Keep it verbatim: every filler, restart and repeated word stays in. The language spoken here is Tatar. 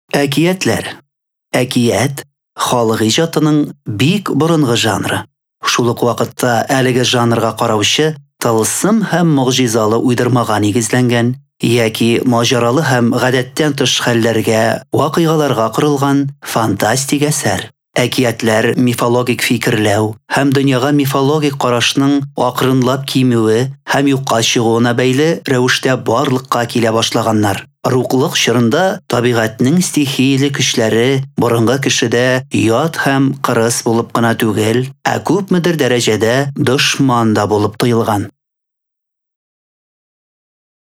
Әкиятләр. Әкият халык иҗатының бик борынгы жанры. Шул ук вакытта әлеге жанрга караучы тылсым һәм могҗизалы уйдырмага нигезләнгән яки маҗаралы һәм гадәттән тыш хәлләргә, вакыйгаларга корылган фантастик әсәр. Әкиятләр мифологик фикерләү һәм дөньяга мифологик карашның акрынлап кимүе һәм юкка чыгуына бәйле рәвештә барлыкка килә башлаганнар. Руклык чорында табигатьнең стихияле көчләре борынгы кешедә ят һәм кырыс булып кына түгел, ә күпмедер дәрәҗәдә дошман да булып тоелган.